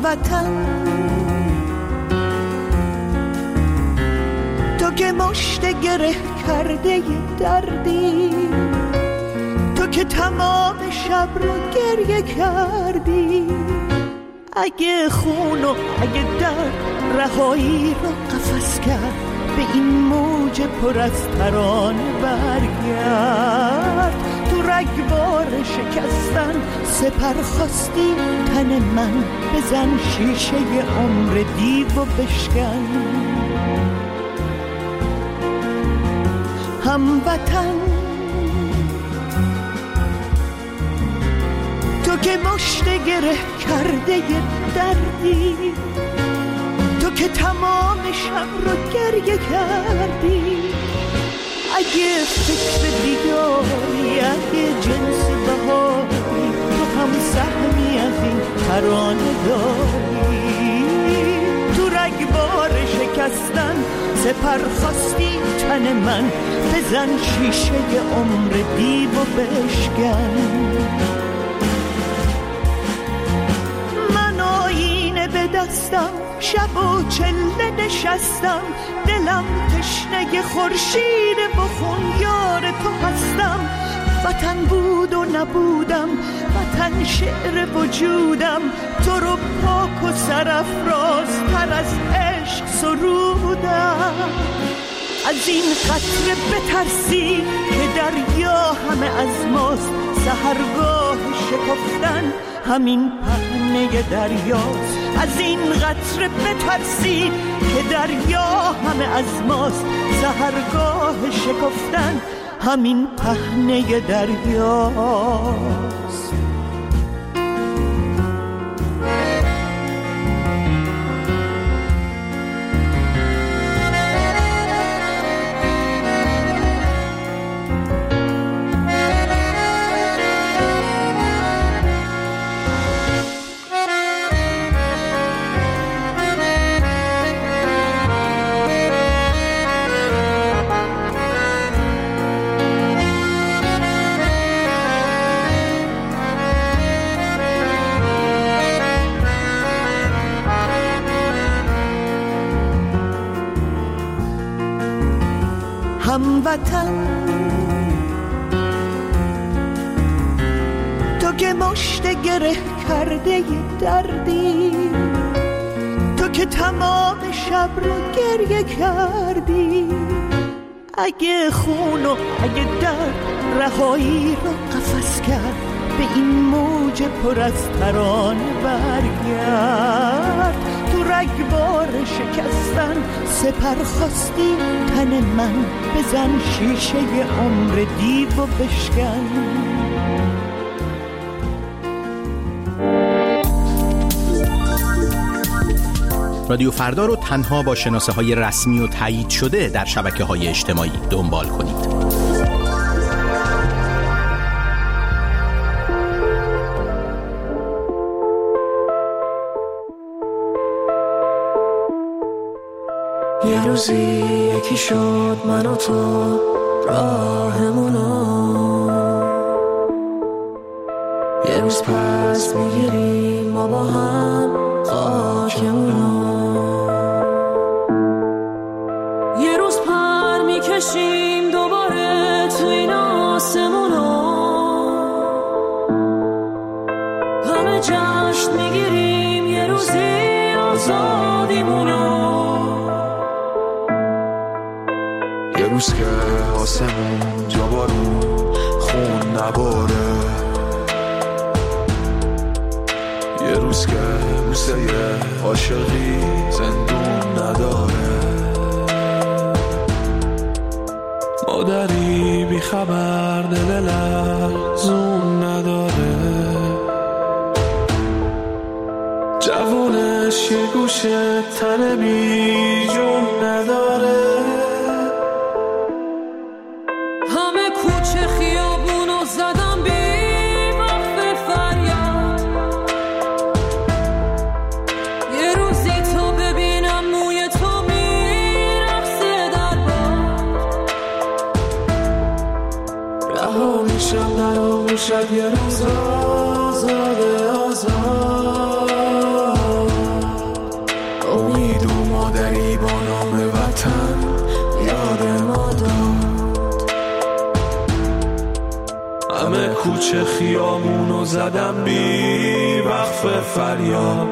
هموطن تو که مشت گره کرده دردی، تو که تمام شب رو گریه کردی، اگه خون و اگه درد رهایی رو قفس کرد، به این موج پر از ترانه برگرد. تو رگبار شکستن سپر خواستی تن من، بزن شیشه عمر دیو و بشکن. هموطن تو که مشت گره کرده دردی، تو که تمام شب رو گریه کردی، اگه فکر دیداری، اگه جنس بهاری، تو هم سهمی از این ترانه داری. تو رگبار شکستن سپر خواستی تن من، بزن شیشه عمر دیو و بشکن. من آینه به دستم شب و چله نشستم، دلم تشنه خورشید بخون یار تو هستم. وطن بود و نبودم، وطن شعر وجودم، تو رو پاک و سرافرازتر از عشق سرودم. از این قطره بترسی که دریا همه از ماست، سحرگاه شکفتن همین پهنه دریاست. از این قطره بترسی که دریا همه از ماست، سحرگاه شکفتن همین پهنه دریاست. هموطن تو که مشت گره کرده دردی، تو که تمام شب رو گریه کردی، اگه خون و اگه درد رهایی رو قفس کرد، به این موج پر از ترانه برگرد. تو رگبار شکستن سپر خواستی تن من، بزن شیشه عمر دیو و بشکن. رادیو فردا رو تنها با شناسه های رسمی و تایید شده در شبکه های اجتماعی دنبال کنید. یه روزی یکی شد من و تو راهمونو، یه روز پس میگیریم ما با هم خاکمونو، یه روز پر میکشیم دوباره تو این آسمونو، همه جشن میگیریم یه روزی آزادیمونو. یه روز که آسمون جا بارون خون نباره، یه روز که بوسه عاشقی زندون نداره، مادری بی خبر دل لرزون نداره، جوونش یه گوشه تن بی جون نداره، همه کوچه خیابونو زدم بی وقف فریاد، یه روزی تو ببینم موی تو میرقصه در باد، رها میشم در آغوشت یه روز آزاد آزاد. کوچه خیامونو زدم بی وقف فریاد.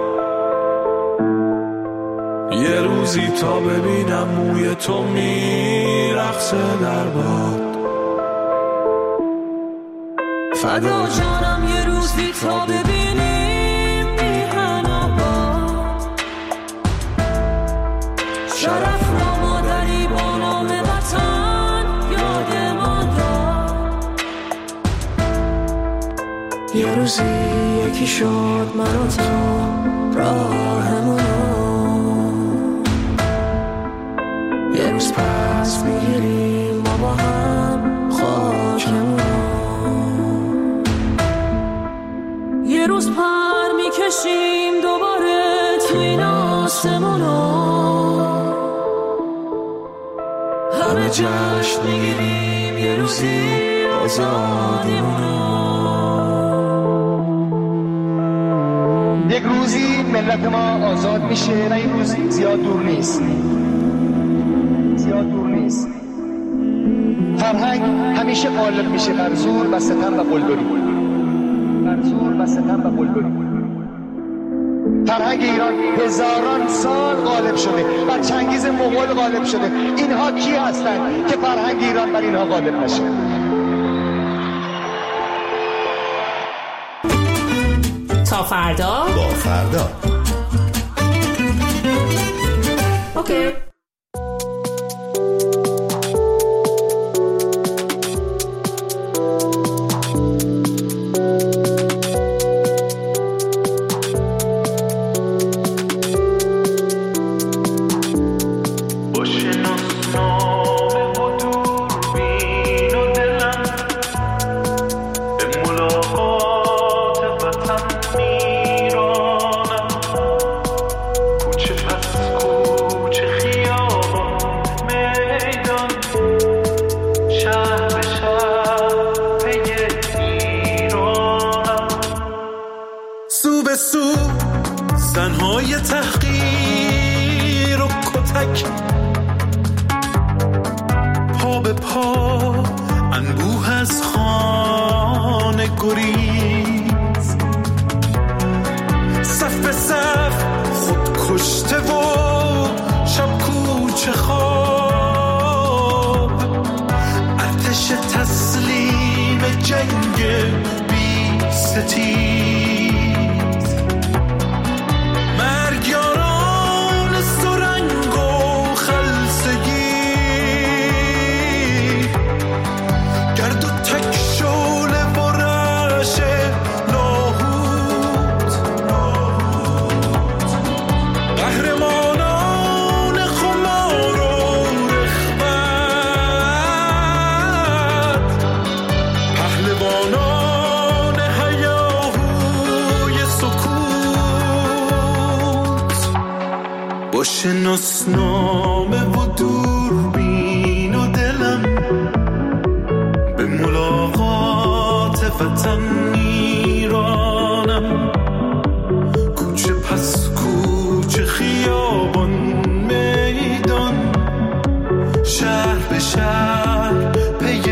یه روزی تا ببینم موی تو میرقصه در باد. فدا جانم یه روزی تا ببینیم میهن آباد. شرف را مادری با نام وطن یاد ما داد. یه روزی یکی شد من و تو راهمونو. یه روز پس میگیریم ما با هم خاکمونو. یه روز پر میکشیم دوباره تو این آسمونو. همه جشن میگیریم یه روزی آزادیمونو. یک روزی ملت ما آزاد میشه و این روزی زیاد دور نیست. فرهنگ همیشه غالب میشه بر زور و ستم و قلدری. فرهنگ ایران هزاران سال غالب شده، بر چنگیز مغول غالب شده. اینها کی هستند که فرهنگ ایران بر اینها غالب نشه؟ تا فردا با فردا. اوکی. زنهای تحقیر و کتک، پا به پا انبوه از خانه گریز، صف به صف خود کشته و شب کوچه خواب، ارتش تسلیم جنگ بی ستیز، شناسنامه و دوربین و دلم به ملاقات وطن میرانم، کوچه پس کوچه، خیابان میدان، شهر به شهر پی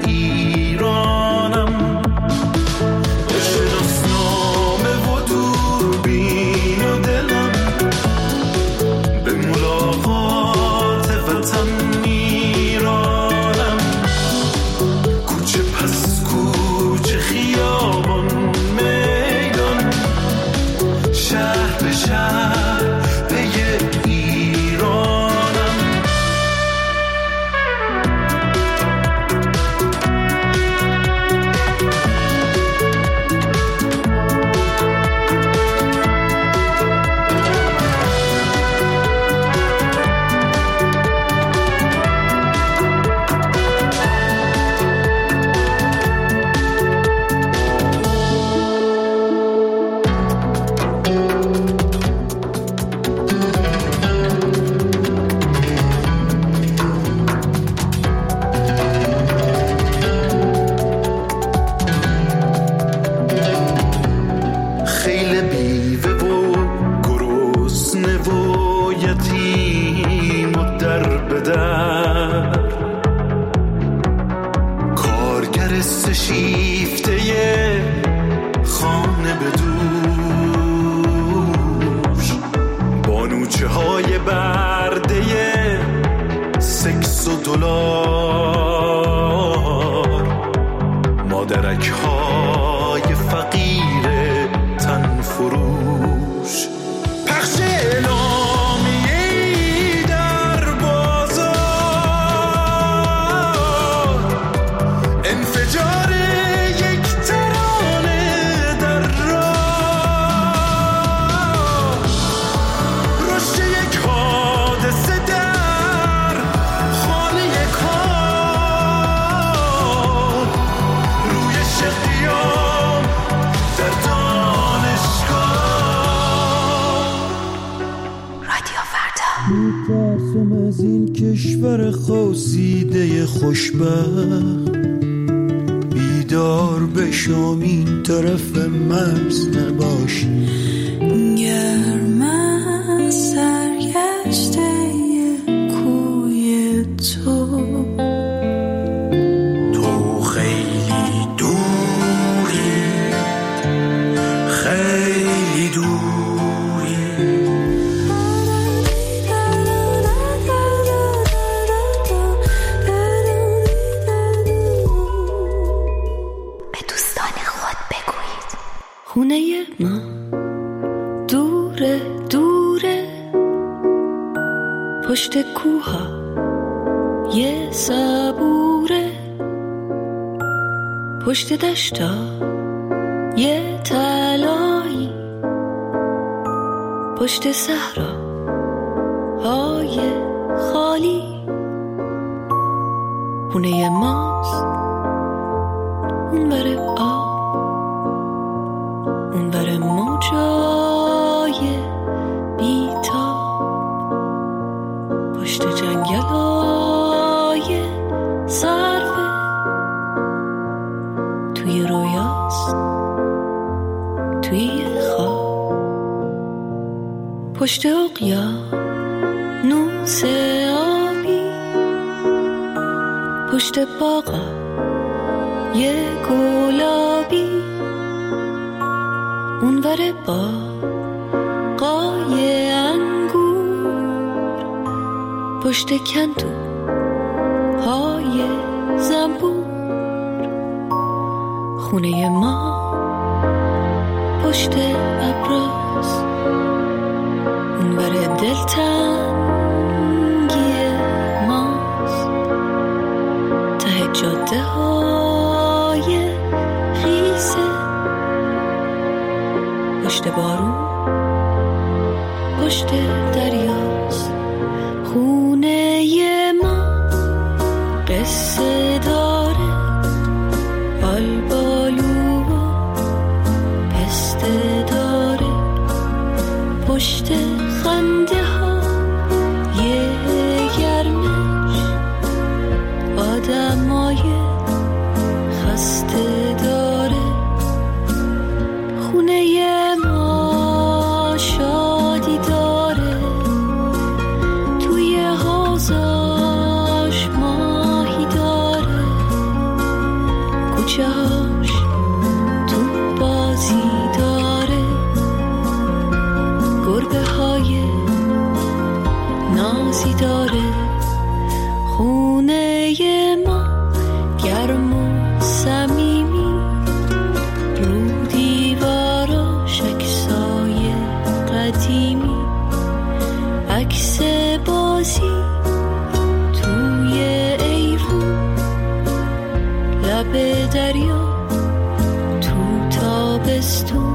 ایرانم. به شناسنامه و دوربین و دلم به ملاقات وطن میرانم، کوچه پس کوچه، خیابان میدان، شهر به شهر پی ایرانم. یتیم و در بدر، کارگر قصه شیفته خانه بدوش، بانوچه های برده سکس و دلار، مادرک های فقیر تن فروش، پخش اعلامیه‌ای در بازار، انفجار یک ترانه در راه، رشد یک حادثه در خانه کار، رویش قیام در دانشگاه. رادیو فردا. میترسم از این کشور خواسیده خوشبخت، بیدار بشم این طرف مرز نباشی. گر من سرگشته کوی تو خیلی دوری، خیلی دوری، به دوستان خود بگویید خونه ما دوره دوره، پشت کوها یه صبوره، پشت دشتا یه تلایی، پشت صحرا های خالی، خونه ماست اون بر آب، اون بر موجای بیتاب، پشت جنگلای سرفه، توی رویاست توی خواب، پشت اقیانوس آبی، پشت باغا یه گلابی، اون ور باغای انگور، پشت کندو های زنبور، خونه ما پشت ابراز، اون ور دلتنگی ماست، ته جاده های خیسه، پشت بارون پشت دریاست، خونه ما قصه داره، آلبالو و پسته داره، پشت خنده ها یه گرمش، آدمای خسته داره، خونه ما شادی داره، توی حوضاش ماهی داره، کوچه هاش تو بازی داره، گربه های نازی داره، خونه ما گرم و صمیمی، رو دیواراش عکسای قدیمی، عکس بازی توی ایوون، لب دریا تو تابستون،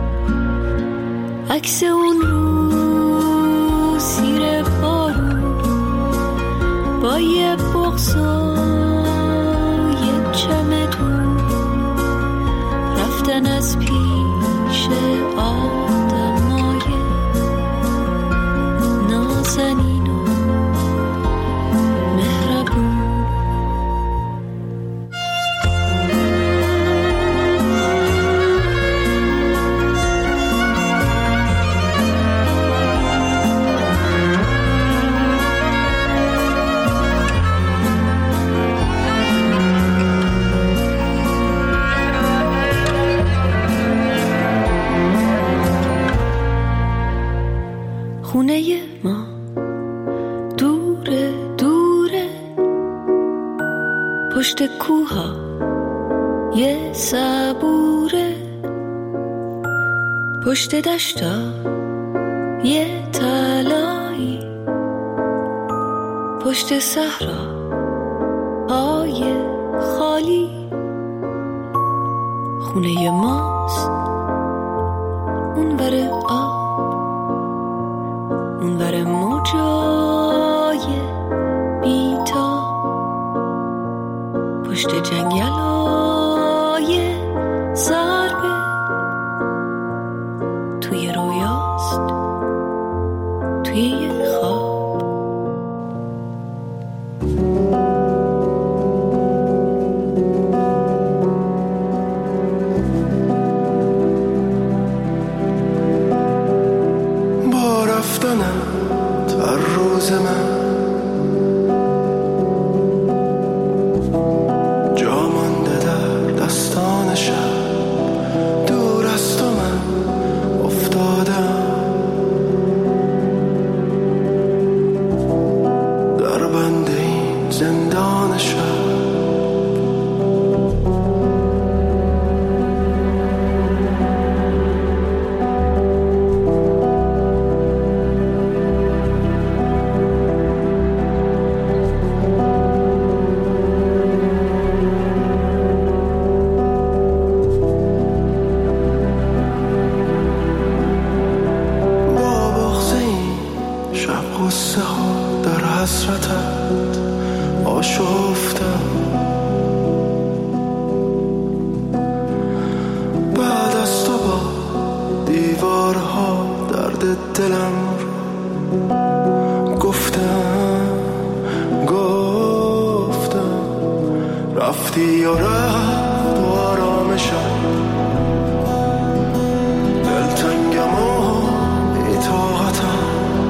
عکس اون رو زیر بارون، با یه بغض و یه چمدون، رفتن از پیش آدمای نازنین و مهربون. خونه ما دوره دوره، پشت کوها یه صبوره، پشت دشتا یه تلایی، پشت صحرا های خالی. خونه ماست اونور آب، اونور موجای بیتا، پشت جنگلای ضربه، توی رویاست توی یه خواب. با رفتنت هر روز من جا مانده در دستان شب، دور از تو من افتادم در بند این زندان شب. قصه ها در حسرتت آشفتم، بعد از تو با دیوارها درد دلم رو گفتم رفتی و رفت و آرامشم، دلتنگم و بی‌طاقتم،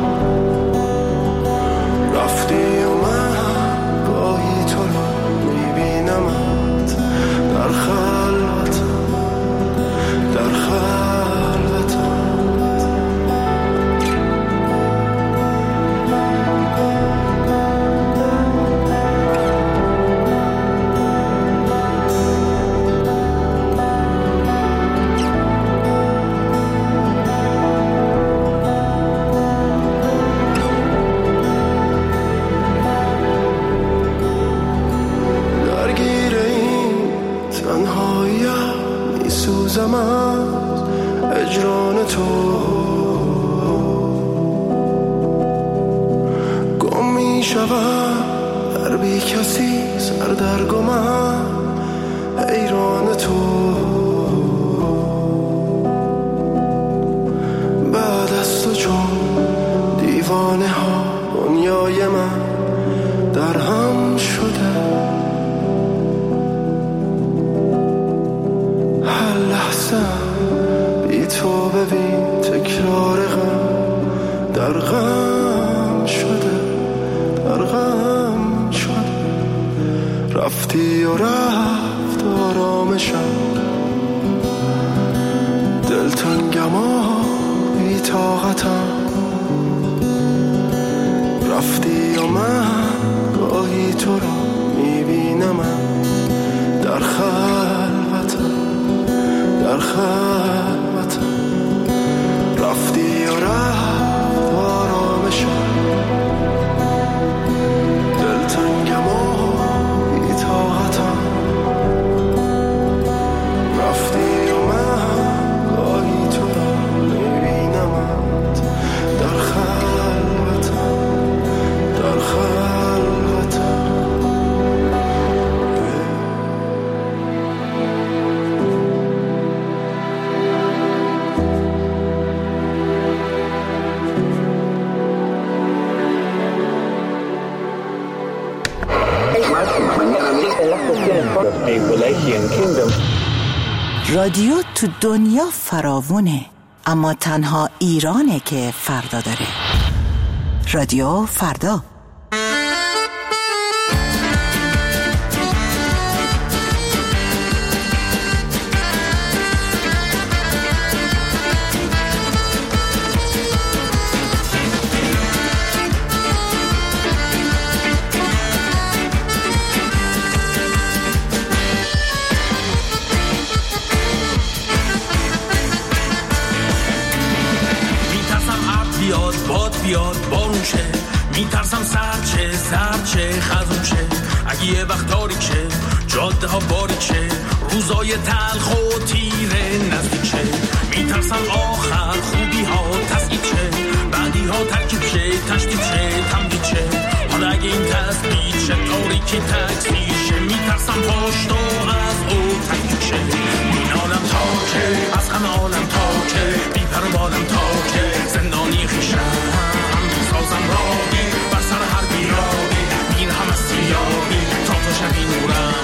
رفتی و من گاهی تو رو میبینمت در خلوتم، در خلوتم. میسوزم از اجران تو، گم میشوم در بی کسی سردرگمم حیران تو. بعد از تو چون دیوانه ها دنیای من در هم شده، بی تو ببین تکرار غم در غم شده، در غم شده. رفتی و رفت آرامشم، دلتنگم و بی طاقتم، رفتی و من گاهی تو رو میبینم در خلوتم، در خلوتم. رفتی و رفت آرامشم، دلتنگم و بی‌طاقتم، رفتی و من گاهی تو را میبینمت در خلوتم، در خلوتم. رادیو تو دنیا فراوونه، اما تنها ایرانه که فردا داره. رادیو فردا. بیاد باد بیاد بارون شه، میترسم سرد شه زرد شه خزون شه، اگه یه وقت تاریک شه جاده ها باریک شه، روزای تلخ و تیره نزدیک شه، میترسم آخر خوبی ها تسکیت شه، بعدی ها ترکیب شه تشدید شه تمدید شه، حالا اگه این تثبیت شه تاریکی تکثیر شه، میترسم پاشت و از او تکیب شه، این عالم تا که از همه عالم تا که بی پر و بالم تا که زندانی خیشم سازم راهی بر سر هر بیراهی، میرهم از سیاهی تا تو شبی نورم.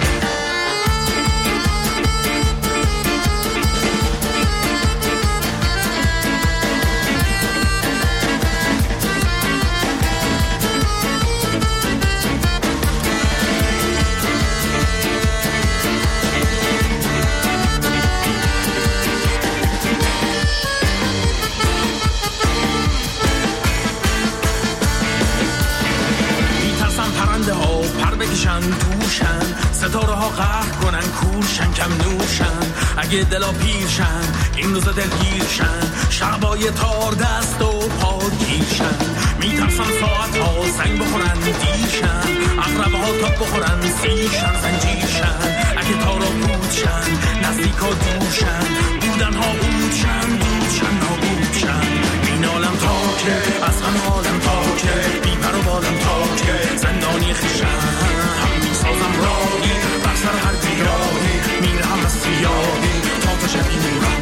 توشن ستاره ها قهر کنن کورشن کم نوشن، اگه دلا پیرشن این روزا دلگیرشن، شبای تار دست و پا گیرشن، میترسن ساعت ها سنگ بخورن دیرشن، اقربه ها تاب بخورن سیرشن زنجیرشن، اگه تارا بودشن نزدیک ها دورشن، بودن ها بودشن دودشن نابودشن، این عالم تا که از همه عالم تا که بی پر و بالم تا که زندانی خیشن سازم راهی بر سر هر بیراهی، میرهم از سیاهی تا تو شبی نورم.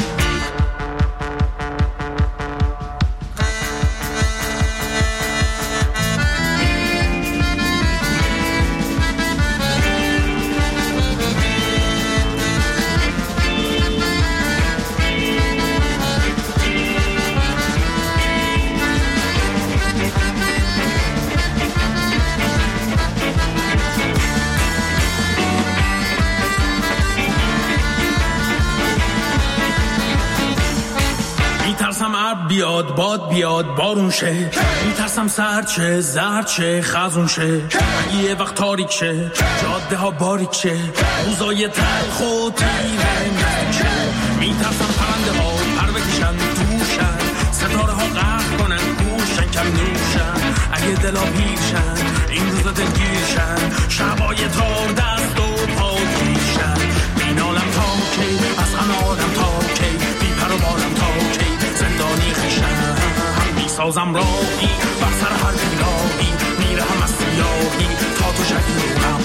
بیاد باد بیاد بارون شه، میترسم سرد شه زرد شه خزون شه، اگه یه وقت تاریک شه جاده ها باریک شه، روزای تلخ و تیره نزدیک شه، میترسم پرنده ها پر بکشن توشن، ستاره ها قهر کنن کورشن کم نوشن، اگه دلا پیرشن این روزا دلگیرشن، شبای تار دست و پا گیرشن، این عالم تا کی از همه عالم تا کی بی پر و بالم تا کی زندانی خیشم میسازم راهی بر سر هر بیراهی، میرهم از سیاهی تا تو شبی نورم.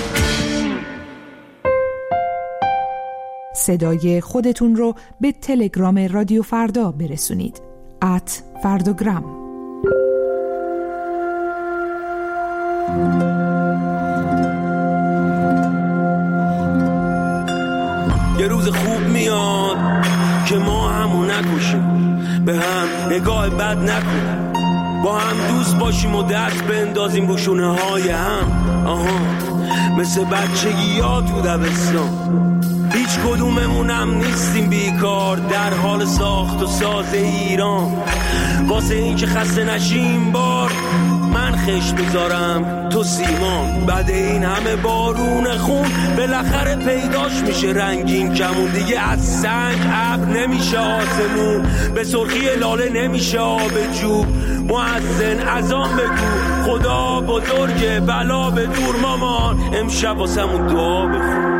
صدای خودتون رو به تلگرام رادیو فردا برسونید @فردوگرام. یه روز خوب میاد که ما همو نکشیم، به هم نگاه بد نکنیم، با هم دوست باشیم و دست بندازیم رو شونه های هم، مثل بچگی ها تو دبستان، هیچ کدوممونم نیستیم بیکار در حال ساخت و ساز ایران، واسه این که خسته نشیم بار من خش بذارم تو سیمان، بعد این همه بارون خون بالاخره پیداش میشه رنگین کمون، دیگه از سنگ ابر نمیشه آسمون، به سرخی لاله نمیشه آب جوب، مؤذن اذان بگو خدا بزرگه بلا به دور مامان، امشب واسمون دعا بخون.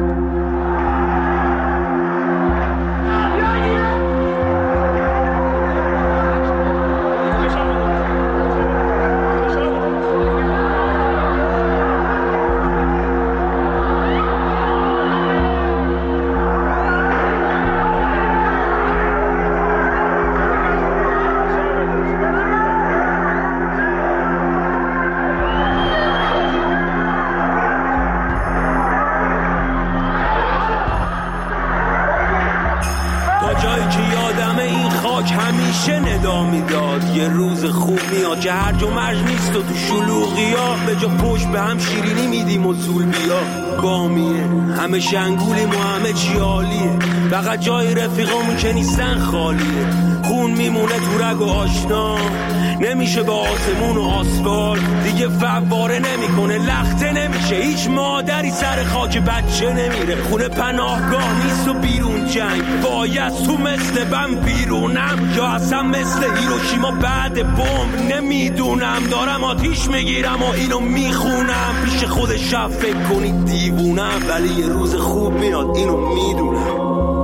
یه روز خوب میاد که هرج و مرج نیست و تو شلوغی ها به جا پشت به هم شیرینی میدیم و زول بیا، پناهگامیه، همه شنگولیم و همه چی عالیه، فقط جای رفیقامون که نیستن خالیه. خون میمونه تو رگ و آشنا، نمیشه به آسمون و آسفال دیگه فواره نمیکنه، لخته نمیشه، هیچ مادری سر خاک بچه نمیره. خونه پناهگاه نیست و بیرون جنگ، باید تو مثل بم بیرونم یا اصلا مثل هیروشیما بعد بمب. نمیدونم دارم آتیش میگیرم و اینو میخونم، پیش خود شب فکر کنید دیوونم، ولی یه روز خوب میاد اینو میدونم.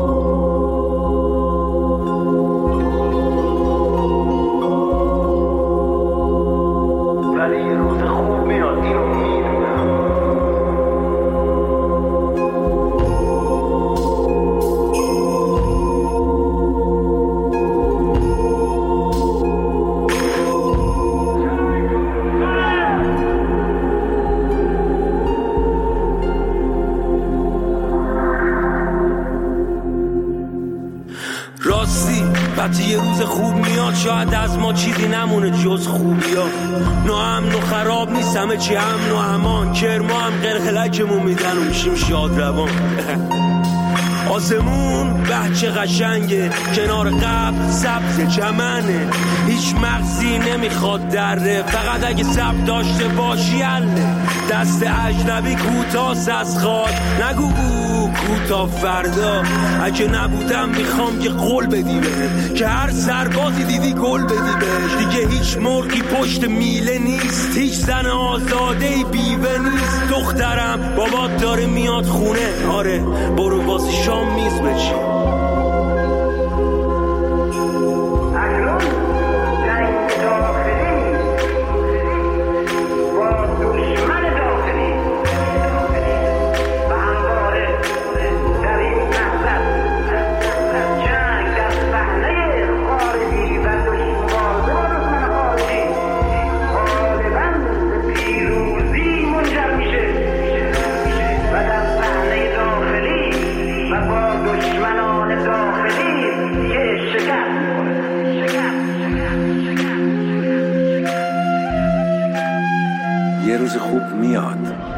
یه روز خوب میاد، شاید از ما چیزی نمونه جز خوبیا. ناامن و خراب نیست، همه چی امن و امان، کرما هم قلقلکمون میدن و میشیم شاد روان. آسمون به چه قشنگه، کنار قبل سبز چمنه، هیچ مغزی نمیخواد دره، فقط اگه سب داشته باشی حله. دست اجنبی کوتاست از خواد، نگو کوتا فردا، اگه نبودم میخوام که قول بدی بهم، که هر سربازی دیدی گل بدی بهش. دیگه هیچ مرغی پشت میله نیست، هیچ زن آزادهی بیوه نیست. دخترم بابات داره میاد خونه، آره برو واسه شام میز بچین. یه روز خوب میاد.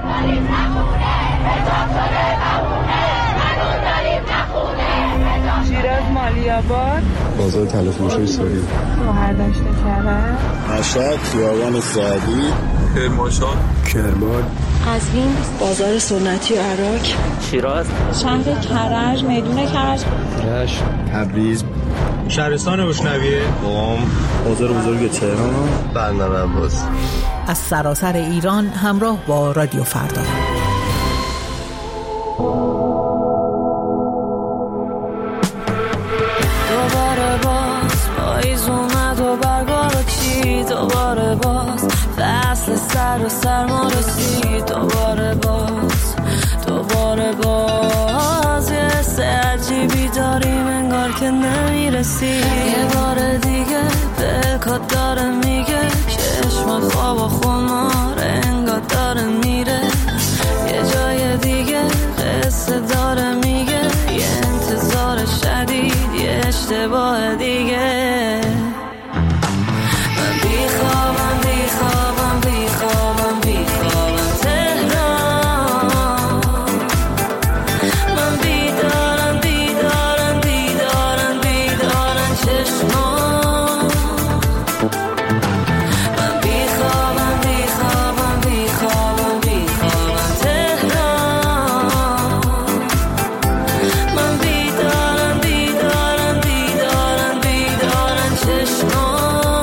شیراز مالی‌آباد، بازار تلفروشی سوری، شهردشت کرج، مشهد خیابان سعدی، کرمانشاه، کرمان، قزوین، بازار سنتی و عراق، شیراز، شهر کرج، میدون کرج، رشت، تبریز، شهرستان بشنویه، قم، بازار بزرگ تهران، بندر عباس. از سراسر ایران همراه با رادیو فردا. دوباره باز پاییز اومد و برگا رو چید، دوباره باز فصل سر و سرما رسید، دوباره باز یه حس عجیبی داریم انگار که نمیرسی. یه بار دیگه دلکات داره میگه چشم خواب و خمار انگار داره میره، یه جای دیگه قصه داره میگه یه انتظار شدید، یه اشتباه دیگه. من بیخوابم تهران، من بیدارم چشمان. من بیخوابم تهران، من بیدارم چشمان.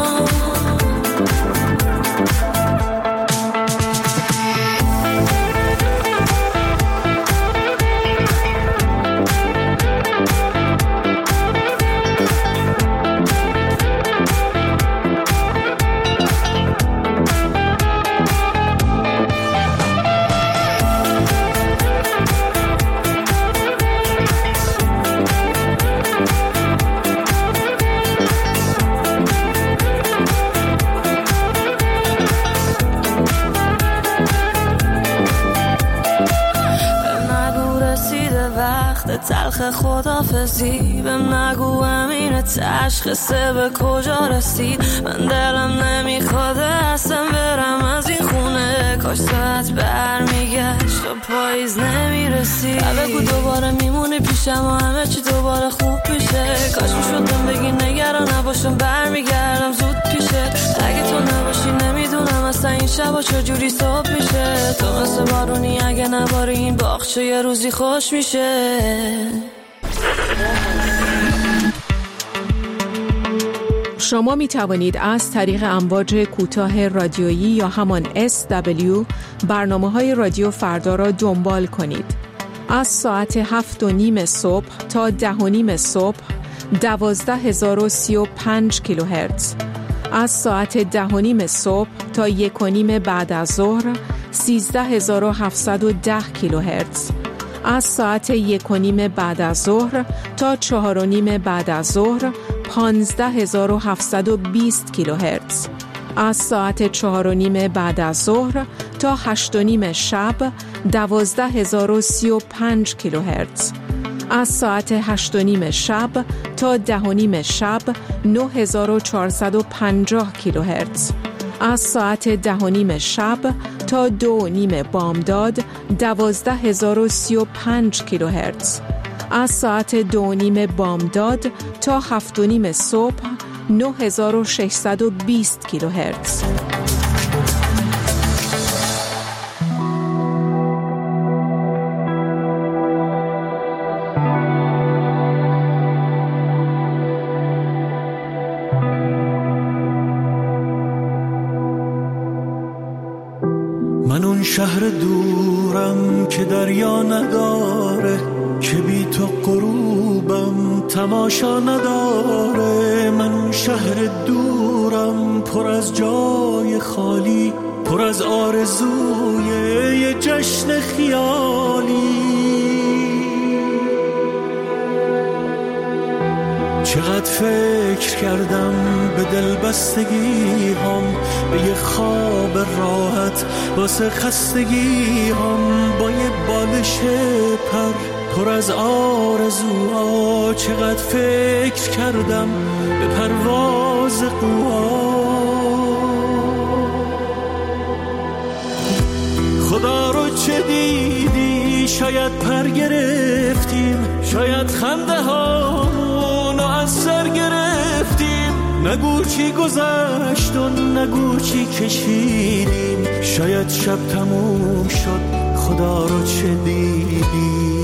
تلخ خدافزی بهم نگو امین تشخیصه به کجا رسید. من دلم نمیخواد اصلا برم از این خونه، کاش ساعت برمیگشت و پاییز نمیرسی. بگو دوباره میمونی پیشم و همه چی دوباره خوب میشه. کاش میشدم بگی نگران نباشم برمیگردم زود پیشه. اگه تو نباشی نمیدونم اصلا این شبا چجوری صبح میشه. تو مثل بارونی اگه نباری این باغچه یه روزی خوش میشه. شما می توانید از طریق امواج کوتاه رادیویی یا همان SW برنامه‌های رادیو فردا را دنبال کنید. از ساعت 7:30 صبح تا 10:30 صبح 12035 کیلوهرتز. از ساعت 10:30 صبح تا 1:30 بعد از ظهر 13710 کیلوهرتز. از ساعت 1:30 بعد از ظهر تا 4:30 بعد از ظهر 15720 کیلوهرتز. از ساعت 4:30 بعد از ظهر تا 8:30 شب 12035 کیلوهرتز. از ساعت 8:30 شب تا 10:30 شب 9450 کیلوهرتز. از ساعت 10:30 شب تا 2:30 بامداد 12035 کیلوهرتز. از ساعت 2:30 بامداد تا 7:30 صبح 9620 کیلوهرتز. من اون شهر دورم که دریا نداره، که بی تو غروبم تماشا نداره. من اون شهر دورم پر از جای خالی، پر از آرزوی یه جشن خیالی. چقدر فکر کردم به دلبستگی هم، به یه خواب راحت واسه خستگی هم، با یه بالش پر پر از آرزوها. چقدر فکر کردم به پرواز قوا. خدا رو چه دیدی؟ شاید پر گرفتیم، شاید خنده هامونو از سر گرفتیم. نگو چی گذشت و نگو چی کشیدیم. شاید شب تموم شد، خدا رو چه دیدی؟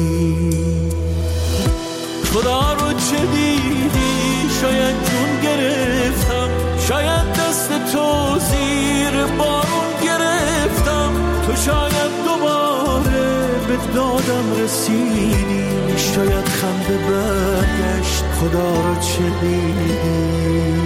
خدا رو چه دیدی؟ شاید جون گرفتم، شاید دست تو زیر بارون گرفتم. تو شاید دوباره به دادم رسیدی. شاید خنده برگشت، خدا رو چه دیدی؟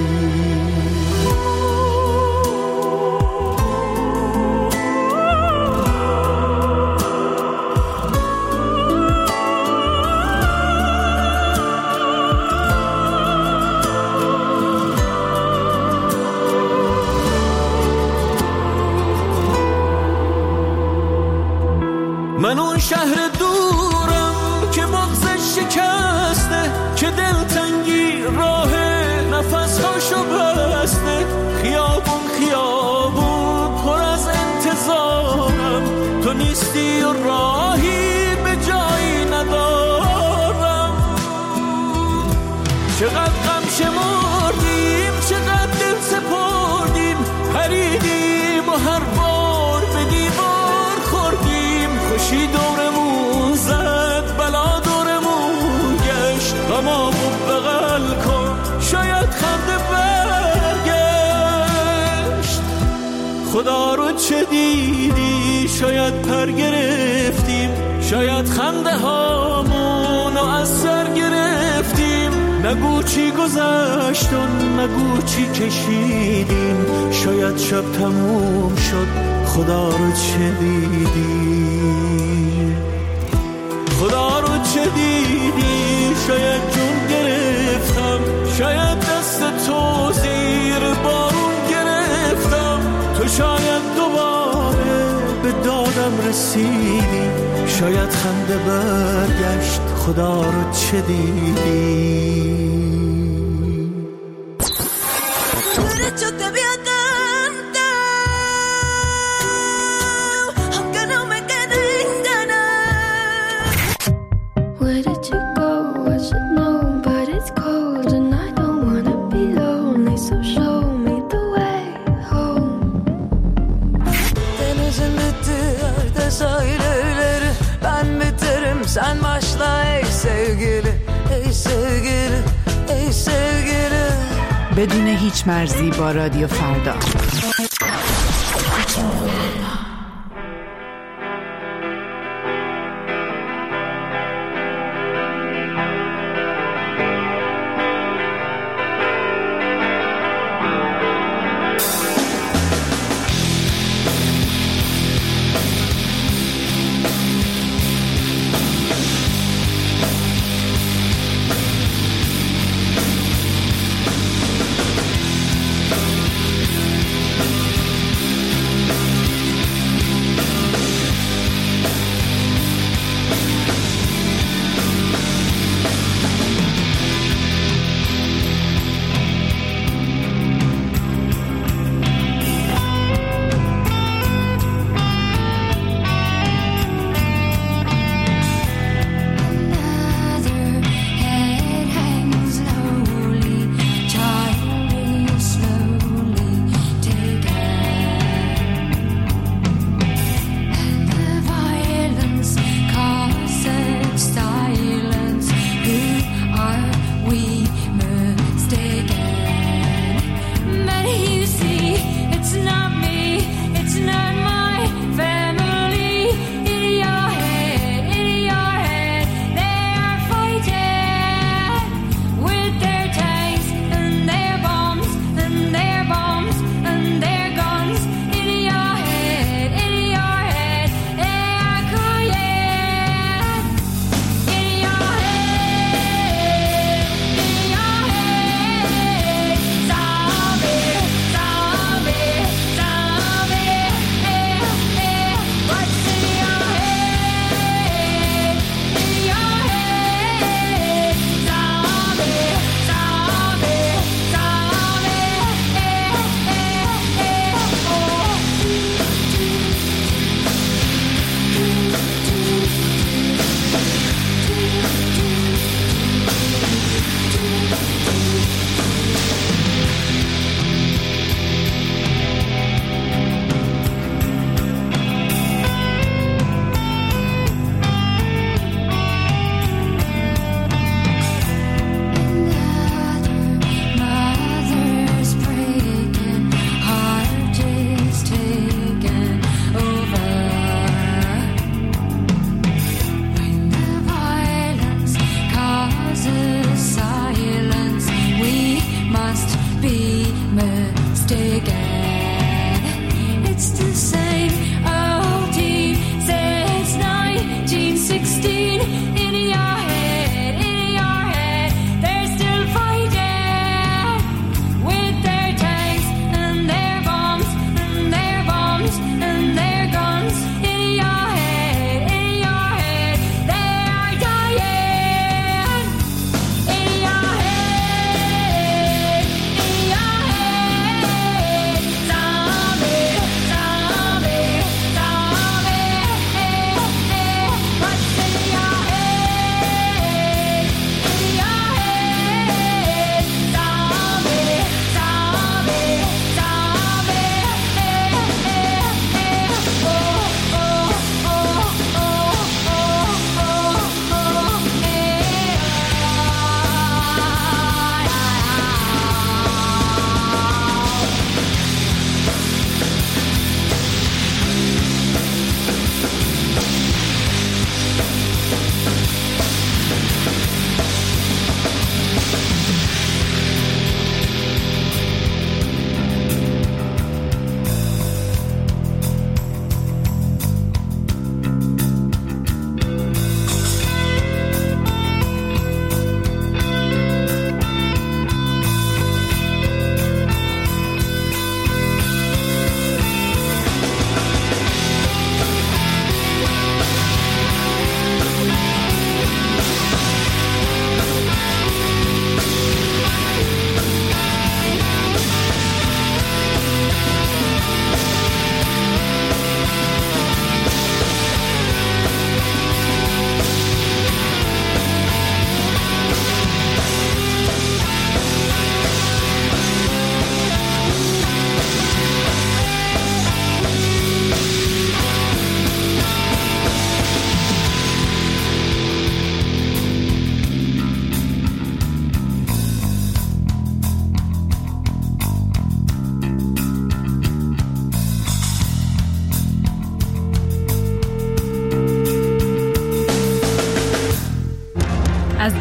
من اون شهر دورم که مغزش شکسته، که دلتنگی راه نفسهاشو بسته. خیابون خیابون پر از انتظارم، تو نیستی و راهی به جایی ندارم. چقدر غم شمردیم، چقدر دل سپردیم، پریدیم و هر بار به دیوار خوردیم. خوشی دورمون زد، بلا دورمون گشت. غما و بغل کن، شاید خنده برگشت. خدا رو چه دیدی؟ شاید پر گرفتیم، شاید خنده هامونو از سر گرفتیم. نگو چی گذشت و نگو چی کشیدیم. شاید شب تموم شد، خدا رو چه دیدی؟ خدا رو چه دیدی؟ شاید جون گرفتم، شاید دست تو زیر بارون گرفتم. تو شاید دوباره به دادم رسیدی. شاید خنده برگشت، خدا رو چه دیدی؟ بدون هیچ مرزی با رادیو فردا.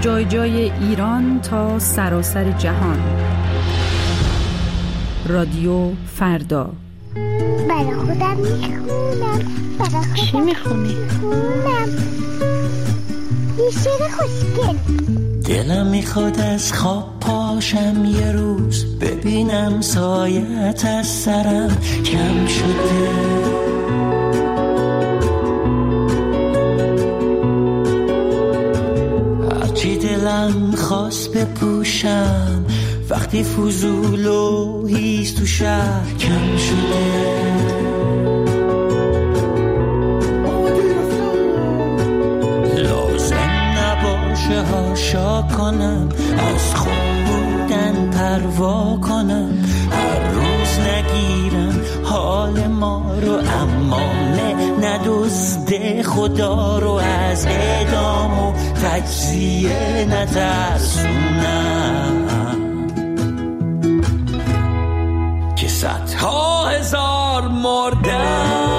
جای جای ایران تا سراسر جهان. رادیو فردا. برای خودم میخونم. چی میخونی؟ یه شعر خوشگل. دلم میخواد از خواب پاشم یه روز، ببینم سایت از سرم کم شده. هرچی دلم خواست بپوشم، وقتی فضول و هیز تو شهر کم شده. هاشا کنم، از خون بودن پروا کنم، هر روز نگیرم حال ما رو، اما ندزده خدا رو، از اعدام و تجزیه نترسونم که صدها هزار مردم.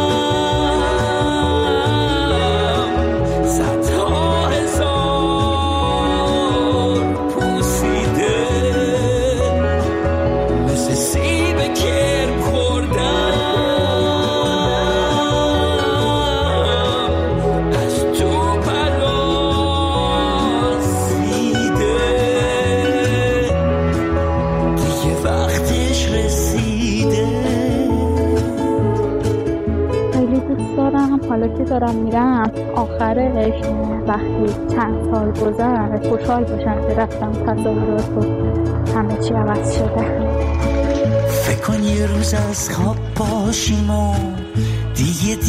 حالا که دارم میرم آخرش وقتی چند سال گذشت خوشحال باشم که رفتم، تصاورات و همه چی عوض شده. فکر کن یه روز از خواب پاشیم و دیگه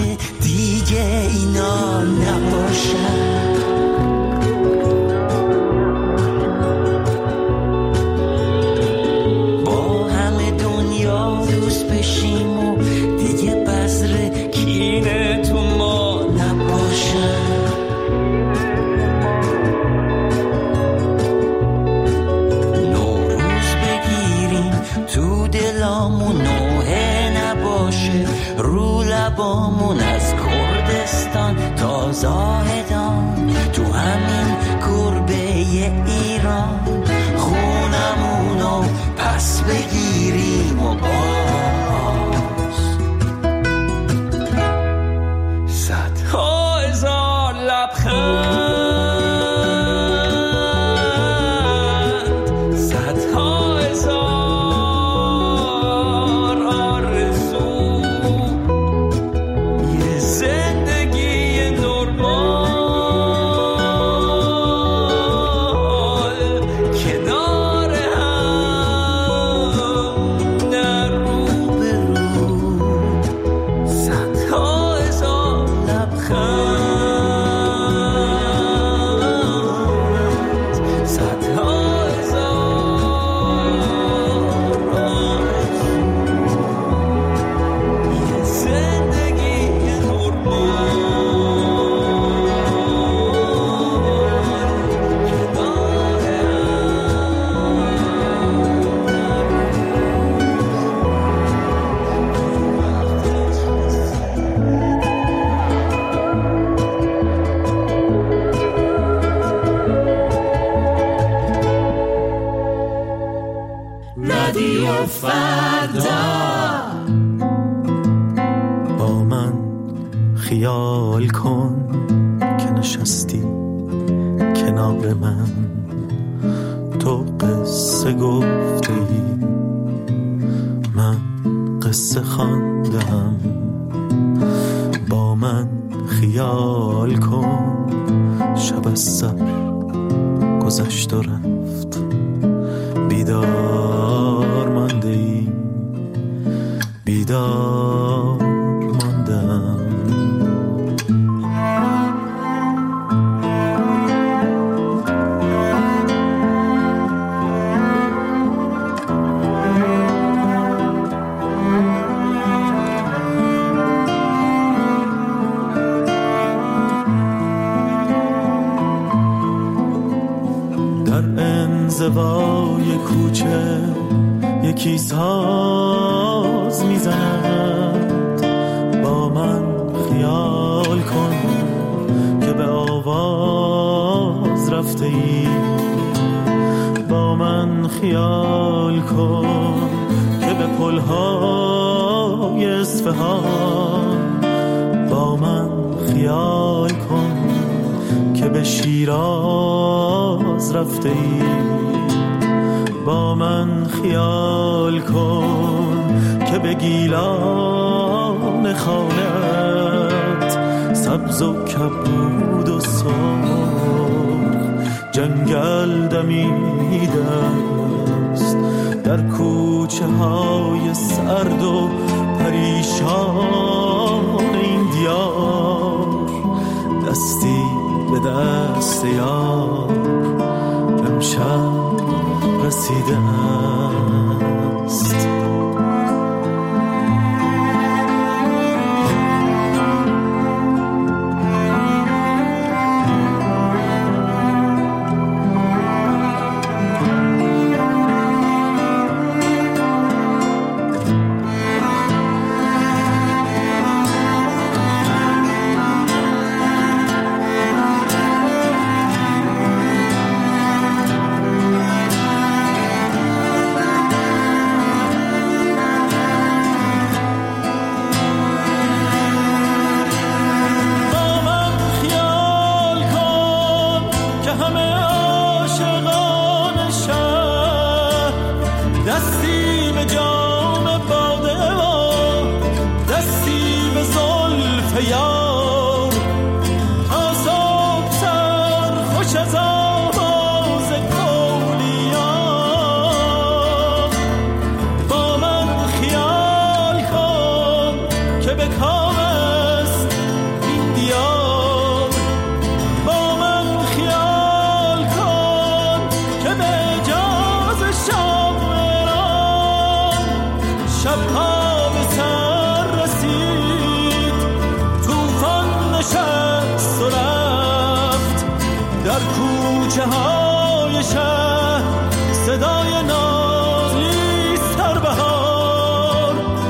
اینا نباشن. با همه دنیا دوست بشیم و دیگه بذر کینه تو ما نباشن. نوروز بگیریم تو دلامون، نوحه نباشه رو لبامون، از کردستان تا زاهدان تو همین گربه ایران، خونمونو پس بگیریم و باز صدها هزار لبخند، صدها هزار آرزو، یه زندگی نرمال کنار هم در رو به رو، صدها هزار لبخند، صدها هزار آرزو، یه زندگی نرمال کنار رادیو فردا. با من خیال کن که نشستی کنار من، تو قصه گفتی من قصه خواندم. با من خیال کن شب از سر گذشت و رفت، بیدار مانده ای، بیدار ماندم. در انزوای کوچه یکی ساز میزند، با من خیال کن که به آواز ای، با من خیال کن که به پلهای اصفهان، با من خیال کن که به شیراز رفته ای، با من خیال کن که به گیلان خانت سبز و کبود و سرخ جنگل دمیده است، در کوچه های سرد و پریشان این دیار دستی به دست یار امشب رسیده است.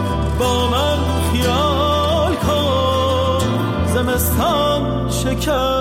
زمستان شکر